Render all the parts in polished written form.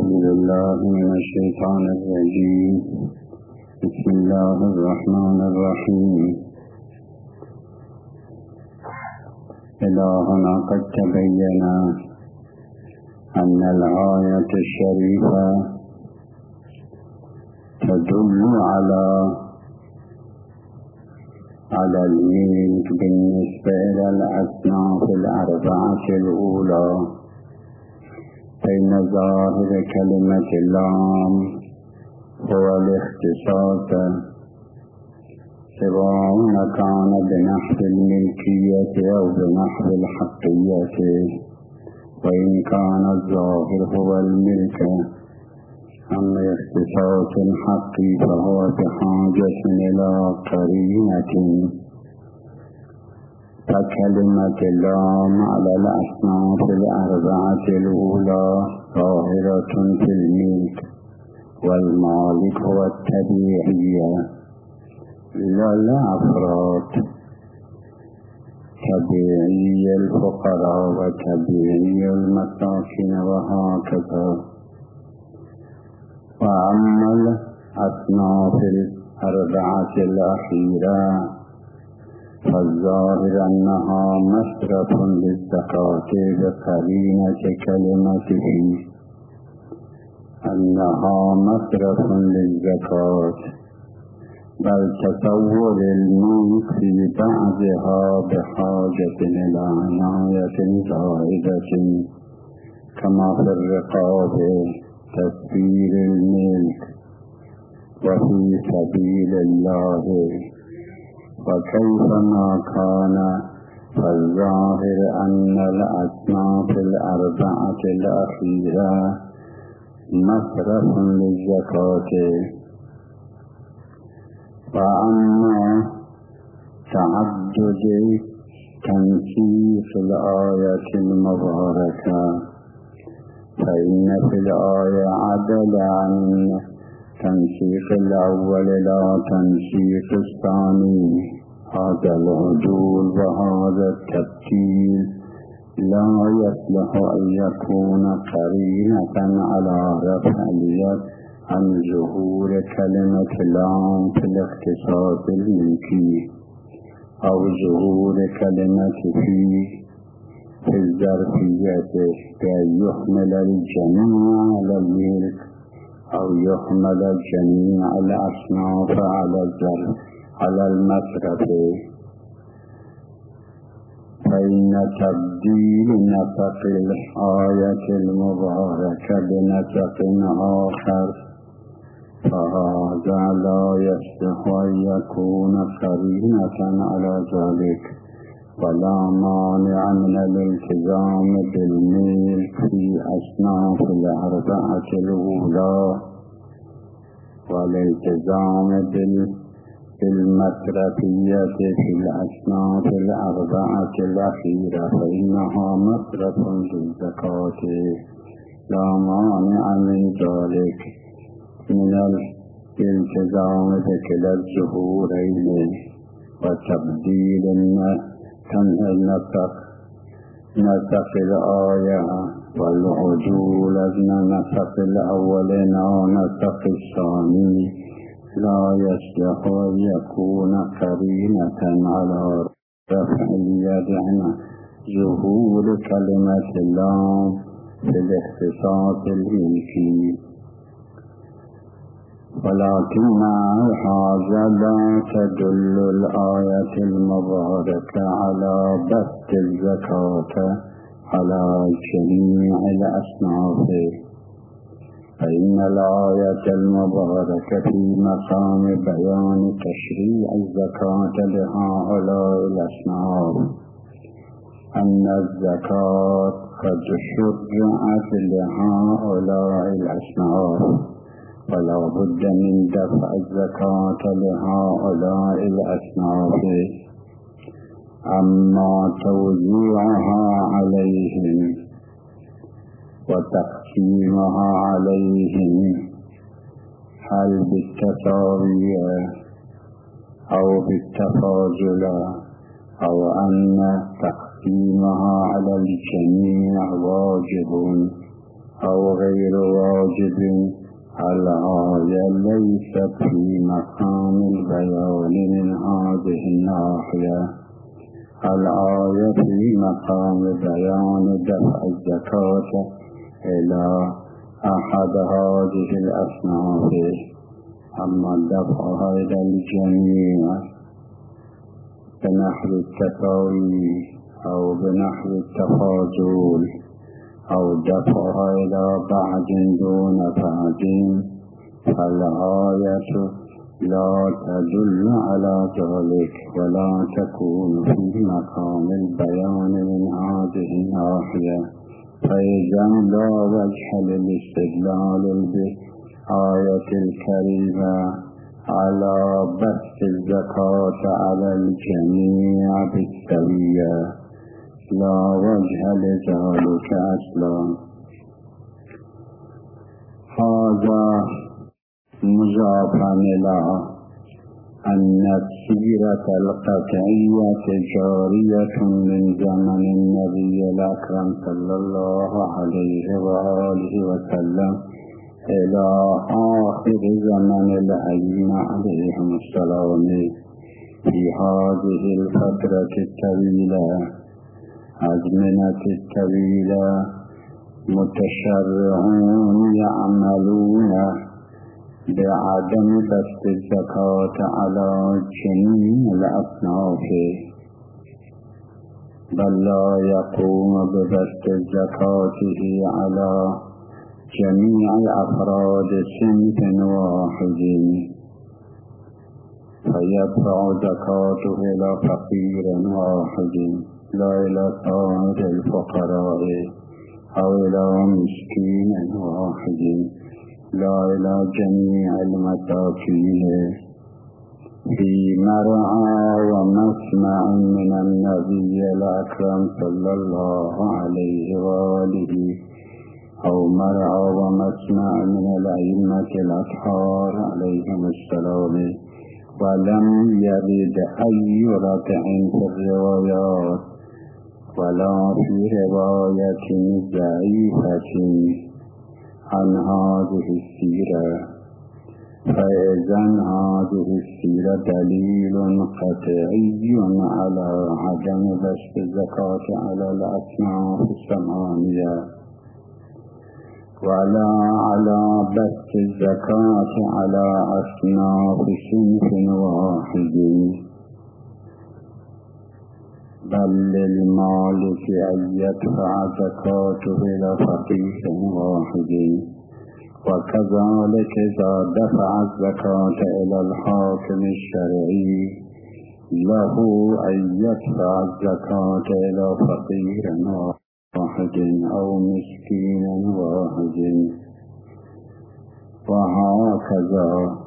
أعوذ بالله من الشيطان الرجيم. بسم الله الرحمن الرحيم. إلهنا قد تبين أن الآية الشريفة تدل على الملك بالنسبة إلى الأصناف الأربعة الأولى، بين ظاهر كلمة اللام هو الاختصاص، سواء كان بنحو الملكية أو بنحو الحقية، وإن كان الظاهر هو الملك. أما اختصاص الحق فهو بحاجة إلى قرينة، فكلمة اللام على الأصناف الأربعة الأولى ظاهرة في الملك، والمالك هو التبعية للأفراد، تبعي الفقراء وتبعي المساكين وهكذا. وأما الأصناف الأربعة الأخيرة فالظاهر أنها مصرف للزكاة بقرينة كلمته، أنها مصرف للزكاة، بل تصور الملك في بعضها بحاجة إلى عناية زائدة، كما في الرقاب تسبيل الملك وفي سبيل الله. وكيفما كان فالظاهر أن الأصناف الأربعة الأخيرة مصرف للزكاة. وأما تعدد تنسيق الآية المباركة فإن في الآية عدل عن تنسيق الأول إلى تنسيق الثاني. هذا العدول وهذا التبديل لا يصلح أن يكون قرينة على رفع اليد عن ظهور كلمة لام في الاختصاص الملكي، أو ظهور كلمة في الظرفية بأن يحمل الجميع على الملك، أو يحمل جميع الأصناف على المصرف. فإن تبديل نسق الآية المباركة بنسق آخر فهذا لا يصلح أن يكون قرينة على ذلك، ولا مانع من الالتزام بالملك في أصناف الأربعة الأولى، والالتزام بالمصرفية في الأصناف الأربعة الأخيرة، فإنها مصرف للزكاة، لا مانع من ذلك من الالتزام بكلا الظهورين وتبديل نسق الآية والعدول أن نسق الأولين ونسق الثاني لا يصلح أن يكون قرينة على رفع اليد عن ظهور كلمة اللام في الاختصاص الملكي. ولكن هذا لا تدل الآية المباركة على بث الزكاة على جميع الأصناف، فإن الآية المباركة في مقام بيان تشريع الزكاة لهؤلاء الأصناف، أن الزكاة قد شرعت لهؤلاء الأصناف، ولا بد من دفع الزكاة لهؤلاء الأصناف. أما توزيعها عليهم وتقسيمها عليهم هل بالتساوية أو بالتفاضل، أو أن تقسيمها على الجميع واجب، أو غير واجب. الآية ليست في مقام البيان من هذه الناحية. الآية في مقام بيان دفع الزكاة إلى أحد هذه الأصناف، أما دفعها إلى الجميع بنحو التساوي أو بنحو التفاضل أو دفعها إلى بعض دون بعض، فالآية لا تدل على ذلك ولا تكون في مقام البيان من هذه الناحية. فإذا لا وجه للاستدلال بالآية الكريمة على بث الزكاة على الجميع بالسوية، لا وجه لذلك أصلا. هذا مضافا إلى أن السيرة القطعية جارية من زمن النبي الأكرم صلى الله عليه وآله وسلم إلى آخر زمن الأئمة عليهم السلام. في هذه الفترة الطويلة، أزمنة الطويلة، متشرعون يعملون بعدم بث الزكاة على جميع الأصناف، بل لا يقوم ببث الزكاة على جميع أفراد صنف واحد، فيدفع زكاته إلى فقير واحد لا إلى سائر الفقراء، أو إلى مسكين واحد لا إلى جميع المساكين. في مرعى ومسمع من النبي الأكرم صلى الله عليه وآله، أو مرعى ومسمع من الأئمة الأطهار عليهم السلام. ولم يرد أي رجع في الروايات ولا في رواية ضعيفة عن هذه السيرة، فإذن هذه السيرة دليل قطعي على عدم بث الزكاة على الأصناف الثمانية، ولا على بث الزكاة على أصناف صنف واحد، بل للمالك أن يدفع زكاته إلى فقير واحد. وكذلك إذا دفع الزكاة إلى الحاكم الشرعي له أن يدفع الزكاة إلى فقير واحد أو مسكين واحد، وهكذا.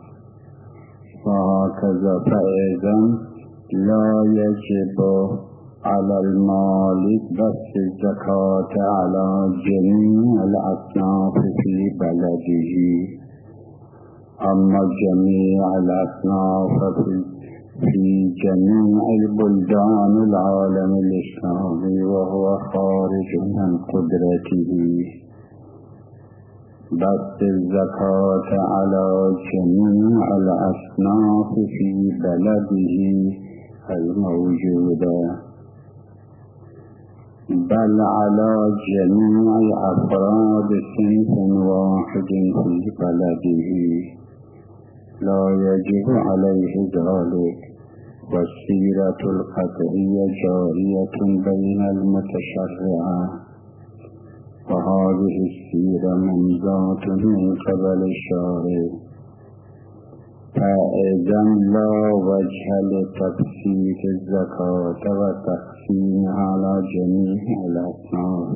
فإذا لا يجب على المالك بث الزكاة على جميع الأصناف في بلده، أما جميع الأصناف في جميع البلدان العالم الإسلامي وهو خارج من قدرته، بث الزكاة على جميع الأصناف في بلده الموجودة، بل على جميع أفراد صنف واحد في بلده لا يجب عليه ذلك. والسيرة القطعية جارية بين المتشرعة، وهذه السيرة ممضاة من قبل الشارع، فإذا لا وجه لتبسيط الزكاة وتقسيمها على جميع الأصناف،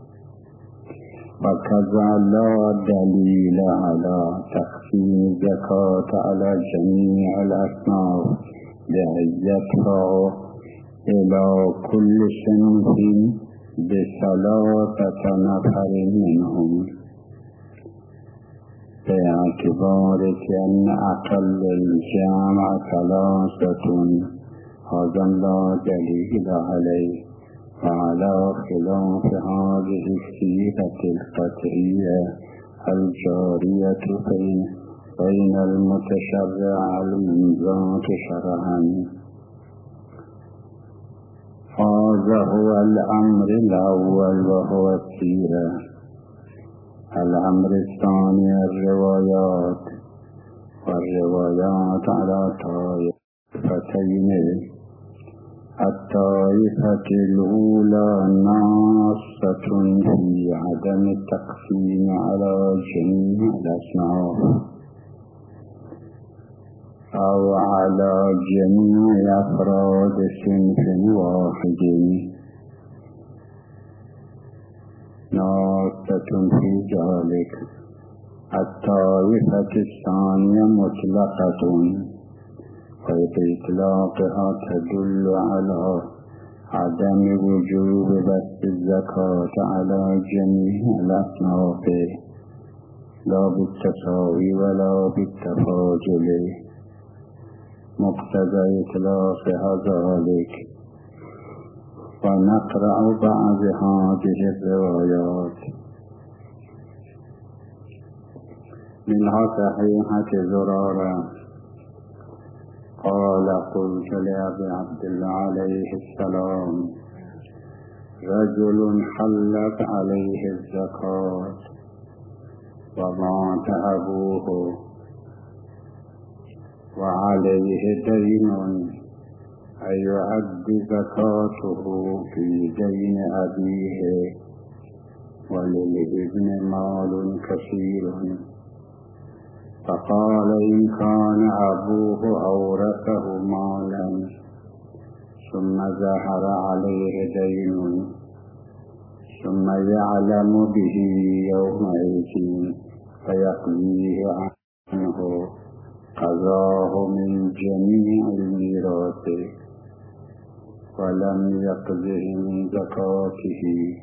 وكذا لا دليل على تقسيم الزكاة على جميع الأصناف بأن يدفع إلى كل صنف ب3 نفر منهم، باعتبار أن أقل الجمع 3، هذا لا دليل عليه. وعلى خلاف هذه السيرة القطعية الجارية بين المتشرع المنضبط شرعا. هذا هو الأمر الأول وهو السيرة. الأمر الثاني الروايات، والروايات على طائفتين: الطائفة الأولى ناصة في عدم التقسيم على جميع الأصناف أو على جميع أفراد صنف واحد، ناصة في ذلك. الطائفة الثانية مطلقة، وبإطلاقها تدل على عدم وجوب بث الزكاة على جميع الأصناف لا بالتساوي ولا بالتفاضل، مقتضى إطلاقها ذلك. ونقرأ بعض هذه الروايات منها صحيحة زرارة قال: قلت لأبي عبد الله عليه السلام: رجل حلت عليه الزكاة ومات أبوه وعليه دين، أيؤدي زكاته في دين أبيه وللابن مال كثير؟ فقال: إن كان أبوه أورثه مالا ثم ظهر عليه دين ثم يعلم به يومئذ فيقضيه عنه، قضاه من جميع الميراث ولم يقضه من زكاته.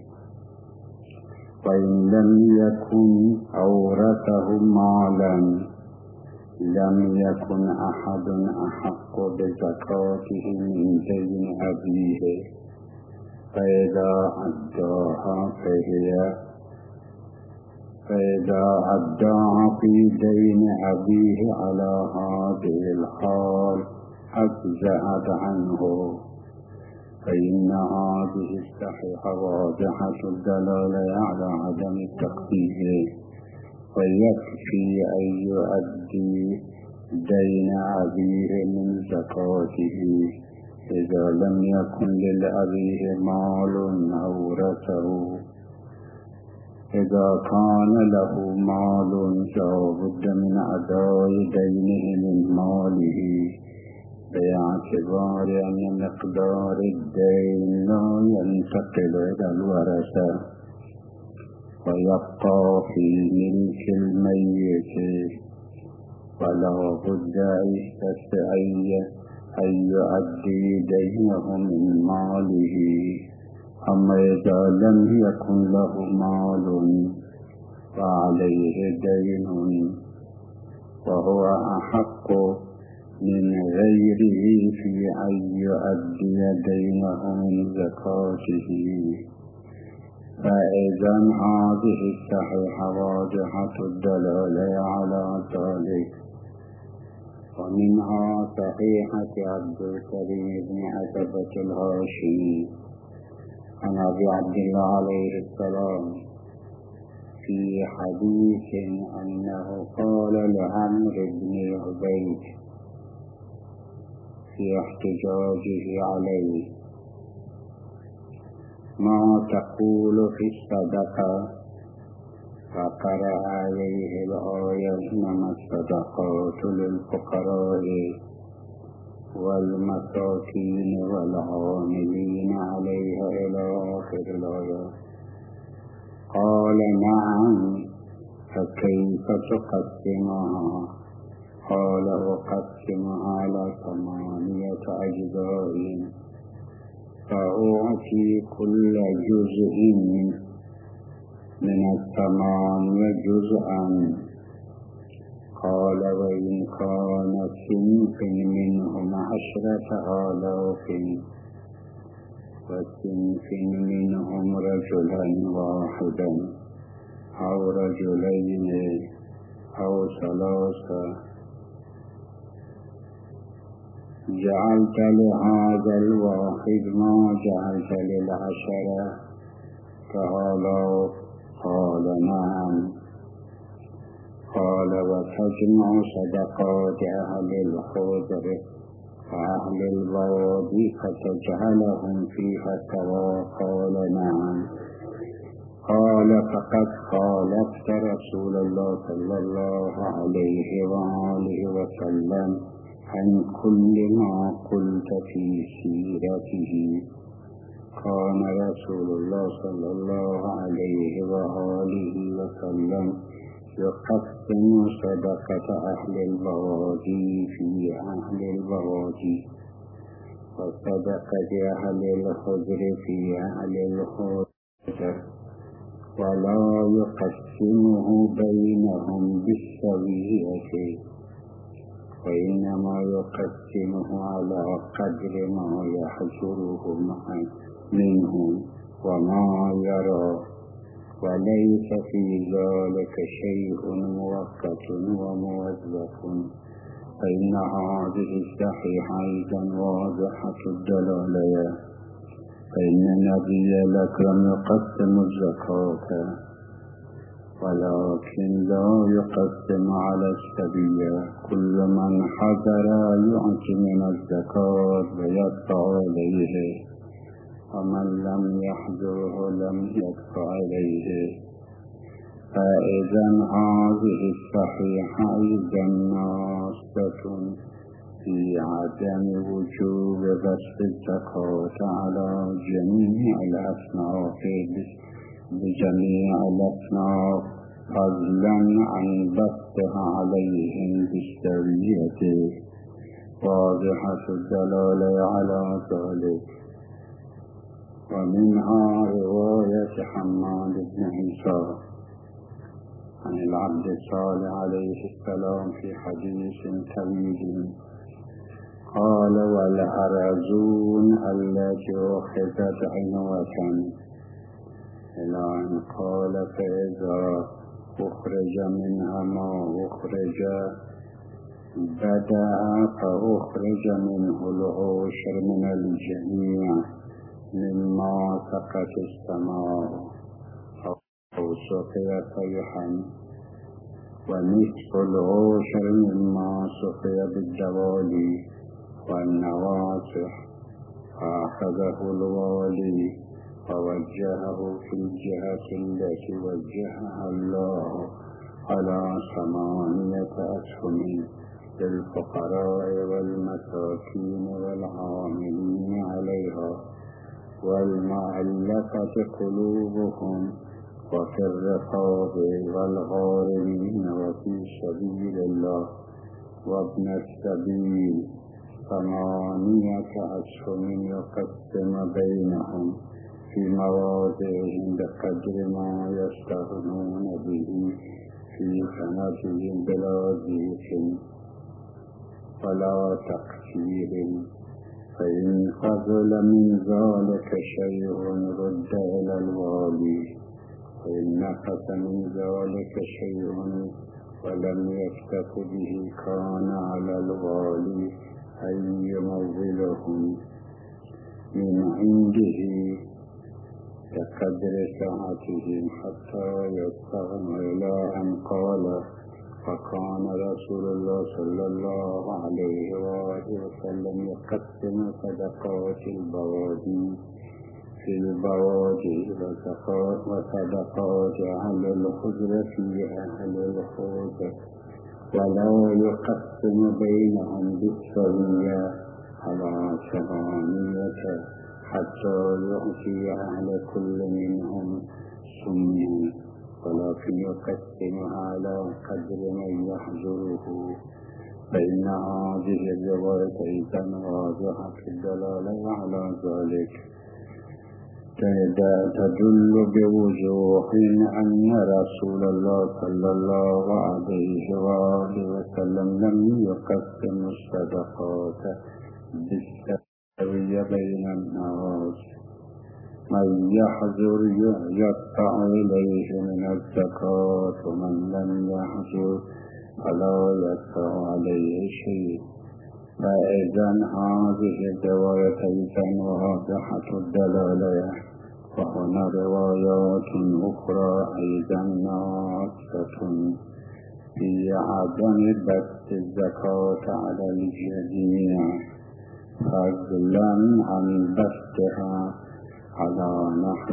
وإن لم يكن أورثه مالا لم يكن أحد أحق بزكاته من دين أبيه، فإذا أداها في دين أبيه على هذه الحال أجزأت عنه، فإن هذه الصحيحة واضحة الدلالة على عدم التقدير، ويكفي أن يؤدي دين أبيه من زكاته إذا لم يكن لأبيه مال أورثه. إذا كان له مال فلا بد من أداء دينه من ماله، باعتبار أن مقدار الدين لا ينتقل إلى الورثة ويبقى في ملك الميت، ولا بد أن يؤدي دينه من ماله. أما إذا لم يكن له مال فعليه دين وهو أحق من غيره في أن يؤدي دينه من زكاته، فإذا هذه الصحيحة واضحة الدلالة على ذلك. ومنها صحيحة عبد الكريم بن عتبة الهاشمي عن أبي عبد الله عليه السلام في حديث أنه قال لعمرو بن عبيد في احتجاجه عليه: ما تقول في الصدقة؟ فقرأ عليه الآية: إنما الصدقات للفقراء والمساكين والعاملين عليها إلى آخر الآية. قال: نعم، فكيف تقسمها؟ قال: أقسمها على 8 أجزاء، فأعطي كل جزء من 8 جزءا. قال: وإن كان صنف منهم 10,000 وصنف منهم رجلا واحدا أو رجلين أو ثلاثة جعلت لهذا الواحد ما جعلت للعشرة قالوا قال نعم. قال وتجمع صدقات أهل الخضر وأهل البوادي فتجعلهم فيها سواء قال نعم. قال فقد خالفت رسول الله صلى الله عليه وآله وسلم عن كل ما قلت في سيرته. كان رسول الله صلى الله عليه وآله وسلم يقسم صدقة أهل البوادي في أهل البوادي وصدقة أهل الخضر في أهل الخضر ولا يقسمه بينهم بالسوية وإنما يقسمه على قدر ما يحجرهم منهم وما يرى وليس في ذلك شيء مؤقت وموظف. فإن هذه الصحيحة أيضا واضحة الدلالة. فإن النبي الأكرم يقسم الزكاة ولكن لا يقسم على السبية. كل من حضر يعطي من الزكاة ويدفع عليه ومن لم يحضره لم يدفع عليه. فإذا هذه الصحيحة أيضا ناصة في عدم وجوب بسط الزكاة على جميع الأصناف بجميع الأصناف فضلا عن بسطها عليهم بالسوية. واضحة الدلالة على ذلك. ومنها رواية حماد بن عيسى عن العبد الصالح عليه السلام في حديث طويل قال والأرزون التي أخذت عنوة إلى أن قال فإذا أخرج منها ما أخرج بدأ فأخرج منه العشر من الجميع مما سقت السماء أو سقي صيحا ونصف العشر مما سقي بالدوالي والنواصح. فأخذه الوالي فوجهه في الجهة التي وجهها الله على 8 أسهم للفقراء والمساكين والعاملين عليها والمؤلفة قلوبهم وفي الرقاب والغارمين وفي سبيل الله وابن السبيل 8 أسهم يقسم بينهم في مواضعهم بقدر ما يستغنون به في سنتهم بلا ضيق ولا تقصير. فإن فضل من ذلك شيء رد إلى الوالي وإن نقص من ذلك شيء ولم يكتف به كان على الوالي أن يمولهم من عنده بقدر ساعتهم حتى يستغنوا. إلى أن قال فكان رسول الله صلى الله عليه وآله وسلم يقسم صدقات البوادي في البوادي وصدقات أهل الخضر في أهل الخضر ولا يقسم بينهم بالسوية على 8 حتى يعطي أهل كل منهم سمنا ولكن يقسمها على قدر من يحضره. فإن هذه الرواية أيضا واضحة الدلالة على ذلك. تدل بوضوح أن رسول الله صلى الله عليه وآله وسلم لم يقسم الصدقات بالسوية بين الناس من يحضر يقطع إليه من الزكاة ومن لم يحضر فلا يقطع عليه شيء. فإذا هذه الرواية أيضا واضحة الدلالة، وهنا روايات أخرى أيضا ناصة في عدم بث الزكاة على الجميع، فضلا عن بثها على نحو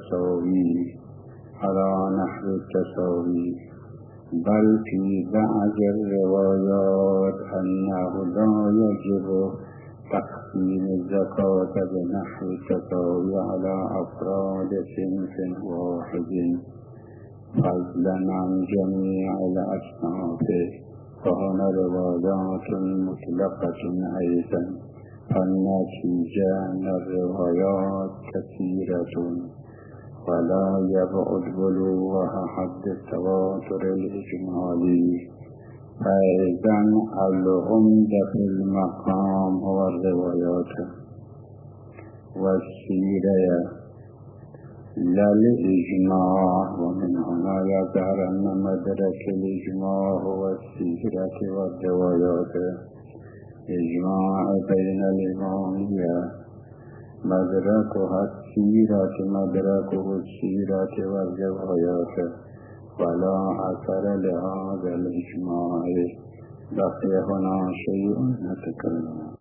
التساوي، بل في بعض الروايات أنه لا يجب تقسيم الزكاة بنحو التساوي على أفراد صنف واحد فضلا عن جميع الأصناف. فهنا روايات مطلقة أيضا، فالنتيجة أن الروايات كثيرة ولا يبعد بلوغها حد التواتر الإجمالي. فإذا العمدة في المقام هو الروايات والسيرة لا الإجماع، ومن هنا يظهر أن مدرك الإجماع هو السيرة والروايات. إجماع بين الإمامية مدركه السيرة والروايات، ولا أثر لهذا الإجماع. بقي هنا شيء نتكلم